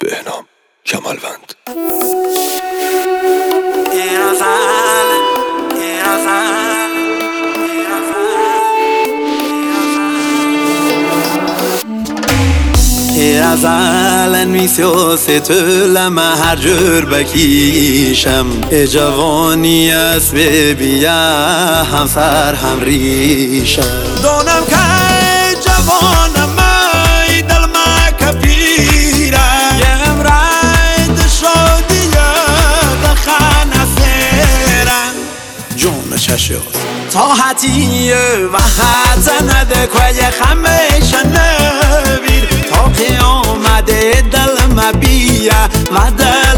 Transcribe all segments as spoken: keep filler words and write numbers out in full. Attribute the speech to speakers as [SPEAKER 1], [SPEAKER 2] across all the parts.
[SPEAKER 1] بهنام کمالوند.
[SPEAKER 2] از الان میسیاسی تولم هر جور بکیشم ای جوانی است ببیه هم سر هم ریشم
[SPEAKER 3] دونم که جوانم ای دل ما کپیره یم راید شدیه دخانه سیرن
[SPEAKER 2] جون چشیاز
[SPEAKER 3] تاحتیه و حتنه دکوی خمیشه نبیر تا قیامده دل ما بیه و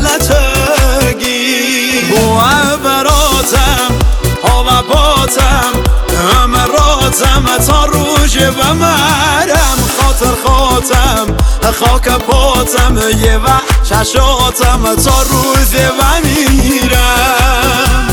[SPEAKER 3] دلتگی بوه براتم هوا باتم امراتم تا روش بمرم خاطر خاتم خاک پاتم یه و چشاتم تا روز و میرم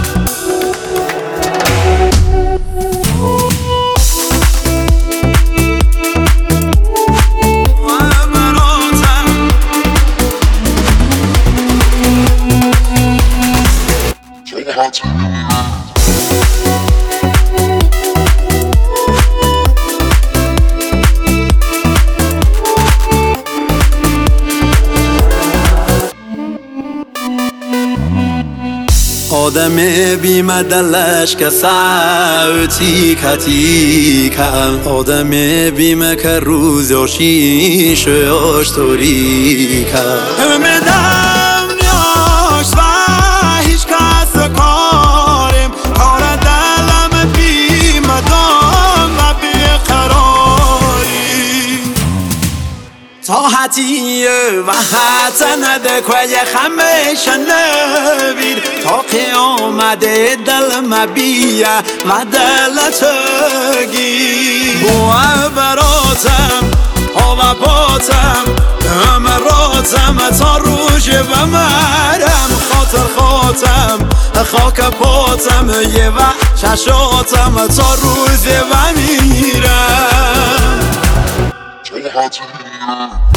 [SPEAKER 2] آدم بیمه دلش که ساعتی کتی کم آدم بیمه که روز آشیش و آشتوری کم
[SPEAKER 3] امیدم نیاش و هیچ کس کارم کار دلم بیمه دام و بیقراری تاحتیه و حتنه دکوی خمیشه نبیر تا قیامده دل ما بیه و دلتگی بوه براتم هوا باتم امراتم تا روش بمرم خاطر خاتم خاک پاتم یه و چشاتم تا روز و میرم.